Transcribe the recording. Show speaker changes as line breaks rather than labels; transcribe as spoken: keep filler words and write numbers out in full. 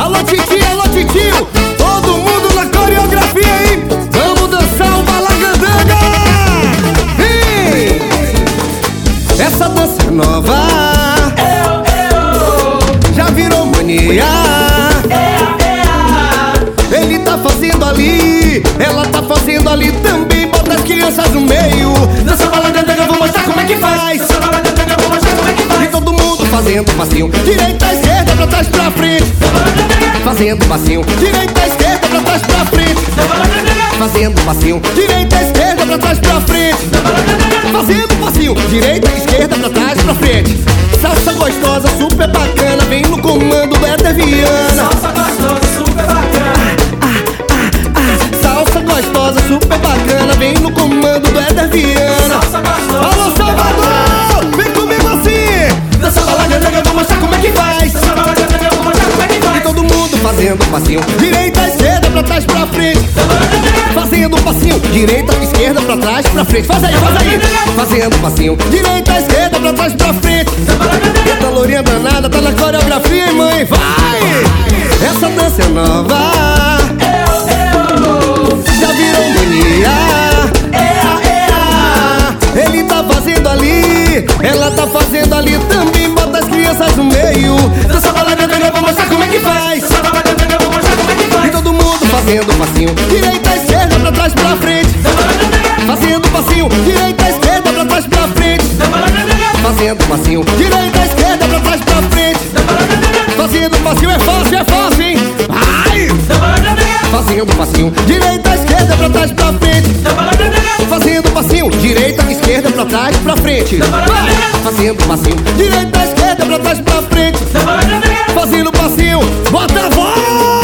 Alô, Titi, alô, Titio, todo mundo na coreografia, hein? Vamos dançar o balagandanga. Vem! Essa dança é nova, já virou mania. Ele tá fazendo ali, ela tá fazendo ali também. Bota as crianças no meio. Dança balagandanga, vou mostrar como é que faz. Dança balagandanga, vou mostrar como é que faz. E todo mundo fazendo passinho, direita, esquerda, pra trás, pra frente. Fazendo passinho, direita, esquerda, pra trás, pra frente. Fazendo passinho, direita, esquerda, pra trás, pra frente. Fazendo passinho, direita, esquerda, pra trás, pra frente. Salsa gostosa, super bacana, vem no comando do Éder Viana.
Salsa gostosa, super bacana.
Salsa gostosa, super bacana, vem no comando do Éder Viana.
Salsa gostosa.
Alô, Salvador, vem comigo assim. Dança balagandanga, vou mostrar como é que faz.
Dança balagandanga, vou mostrar como é que faz.
E todo mundo fazendo passinho, direita, esquerda, pra trás, pra frente. Fazendo passinho, direita, esquerda, pra trás, pra frente. Faz aí, faz aí. Fazendo passinho, direita, esquerda, pra trás, pra frente. Eita, lourinha danada, tá na coreografia, hein, mãe? Vai! Essa dança é nova, já virou mania. Ele tá fazendo ali, ela tá fazendo ali também. Bota as crianças no meio. Dança balagandanga, vou mostrar como é que faz.
Dança balagandanga, vou mostrar como é que faz.
E todo mundo fazendo passinho, direita, esquerda, pra trás, pra frente. Fazendo passinho, direita, esquerda, pra trás, pra frente. Fazendo passinho, direita, esquerda, pra trás, pra frente. Fazendo passinho é fácil, é fácil, hein? Ai! Fazendo passinho, direita, esquerda, pra trás, pra frente. Fazendo passinho, direita, esquerda, pra trás, pra frente. Vai! Fazendo passinho, direita, esquerda, pra trás, pra frente. Fazendo passinho, bota a voz!